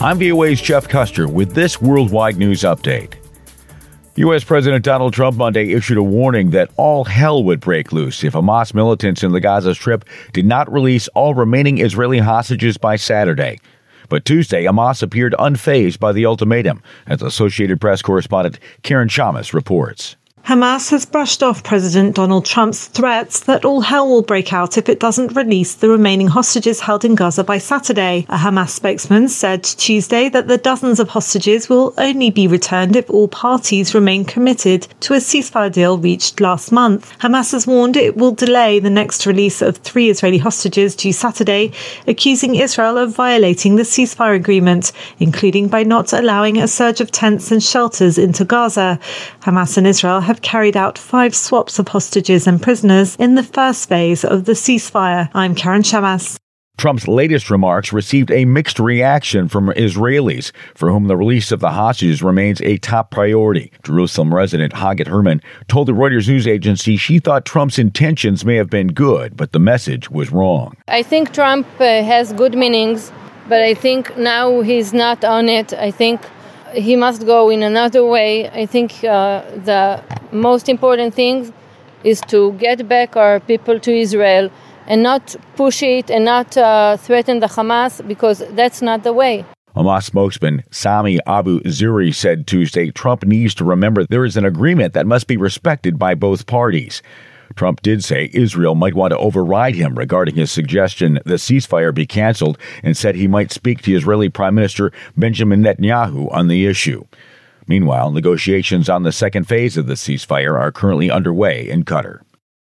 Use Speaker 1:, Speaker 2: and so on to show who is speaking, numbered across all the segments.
Speaker 1: I'm VOA's Jeff Custer with this worldwide news update. U.S. President Donald Trump Monday issued a warning that all hell would break loose if Hamas militants in the Gaza Strip did not release all remaining Israeli hostages by Saturday. But Tuesday, Hamas appeared unfazed by the ultimatum, as Associated Press correspondent Karen Shamas reports.
Speaker 2: Hamas has brushed off President Donald Trump's threats that all hell will break out if it doesn't release the remaining hostages held in Gaza by Saturday. A Hamas spokesman said Tuesday that the dozens of hostages will only be returned if all parties remain committed to a ceasefire deal reached last month. Hamas has warned it will delay the next release of 3 Israeli hostages due Saturday, accusing Israel of violating the ceasefire agreement, including by not allowing a surge of tents and shelters into Gaza. Hamas and Israel have carried out 5 swaps of hostages and prisoners in the first phase of the ceasefire. I'm Karen Shamas.
Speaker 1: Trump's latest remarks received a mixed reaction from Israelis, for whom the release of the hostages remains a top priority. Jerusalem resident Haggett Herman told the Reuters news agency she thought Trump's intentions may have been good, but the message was wrong.
Speaker 3: I think Trump has good meanings, but I think now he's not on it. I think he must go in another way. I think the most important thing is to get back our people to Israel and not push it and not threaten the Hamas, because that's not the way.
Speaker 1: Hamas spokesman Sami Abu Zuri said Tuesday Trump needs to remember there is an agreement that must be respected by both parties. Trump did say Israel might want to override him regarding his suggestion the ceasefire be canceled, and said he might speak to Israeli Prime Minister Benjamin Netanyahu on the issue. Meanwhile, negotiations on the second phase of the ceasefire are currently underway in Qatar.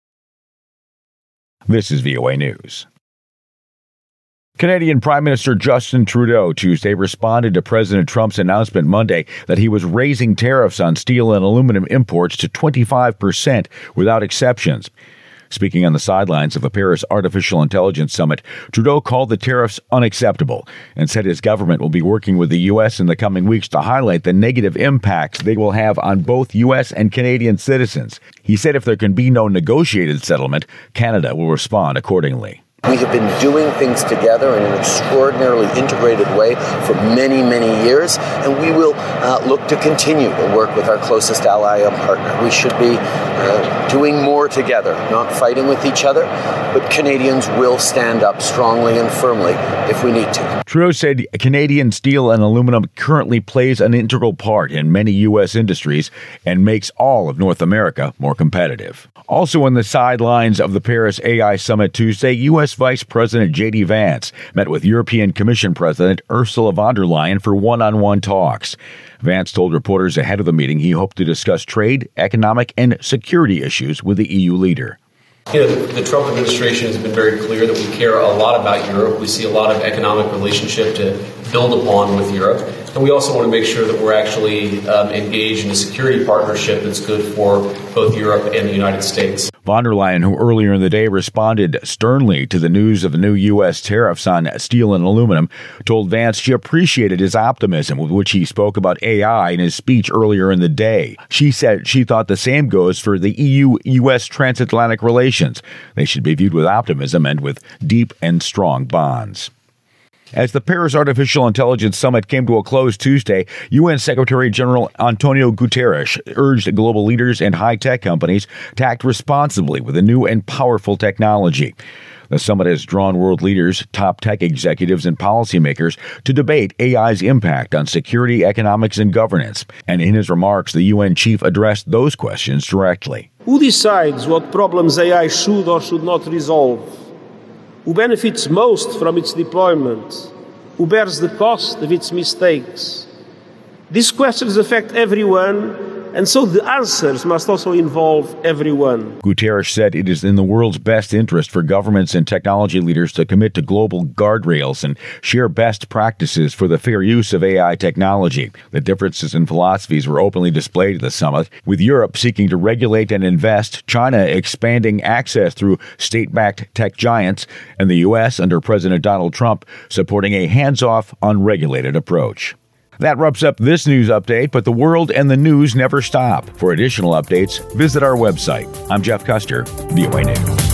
Speaker 1: This is VOA News. Canadian Prime Minister Justin Trudeau Tuesday responded to President Trump's announcement Monday that he was raising tariffs on steel and aluminum imports to 25% without exceptions. Speaking on the sidelines of a Paris Artificial Intelligence Summit, Trudeau called the tariffs unacceptable and said his government will be working with the U.S. in the coming weeks to highlight the negative impacts they will have on both U.S. and Canadian citizens. He said if there can be no negotiated settlement, Canada will respond accordingly.
Speaker 4: We have been doing things together in an extraordinarily integrated way for many, many years, and we will look to continue to work with our closest ally and partner. We should be doing more together, not fighting with each other, but Canadians will stand up strongly and firmly if we need to.
Speaker 1: Trudeau said Canadian steel and aluminum currently plays an integral part in many U.S. industries and makes all of North America more competitive. Also on the sidelines of the Paris AI Summit Tuesday, U.S. Vice President J.D. Vance met with European Commission President Ursula von der Leyen for one-on-one talks. Vance told reporters ahead of the meeting he hoped to discuss trade, economic, and security issues with the EU leader.
Speaker 5: The Trump administration has been very clear that we care a lot about Europe. We see a lot of economic relationship to build upon with Europe. And we also want to make sure that we're actually engaged in a security partnership that's good for both Europe and the United States.
Speaker 1: Von der Leyen, who earlier in the day responded sternly to the news of the new U.S. tariffs on steel and aluminum, told Vance she appreciated his optimism with which he spoke about AI in his speech earlier in the day. She said she thought the same goes for the EU-U.S. transatlantic relations. They should be viewed with optimism and with deep and strong bonds. As the Paris Artificial Intelligence Summit came to a close Tuesday, UN Secretary General Antonio Guterres urged global leaders and high-tech companies to act responsibly with a new and powerful technology. The summit has drawn world leaders, top tech executives, and policymakers to debate AI's impact on security, economics, and governance. And in his remarks, the UN chief addressed those questions directly.
Speaker 6: Who decides what problems AI should or should not resolve? Who benefits most from its deployment? Who bears the cost of its mistakes? These questions affect everyone, and so the answers must also involve everyone.
Speaker 1: Guterres said it is in the world's best interest for governments and technology leaders to commit to global guardrails and share best practices for the fair use of AI technology. The differences in philosophies were openly displayed at the summit, with Europe seeking to regulate and invest, China expanding access through state-backed tech giants, and the U.S., under President Donald Trump, supporting a hands-off, unregulated approach. That wraps up this news update, but the world and the news never stop. For additional updates, visit our website. I'm Jeff Custer, VOA News.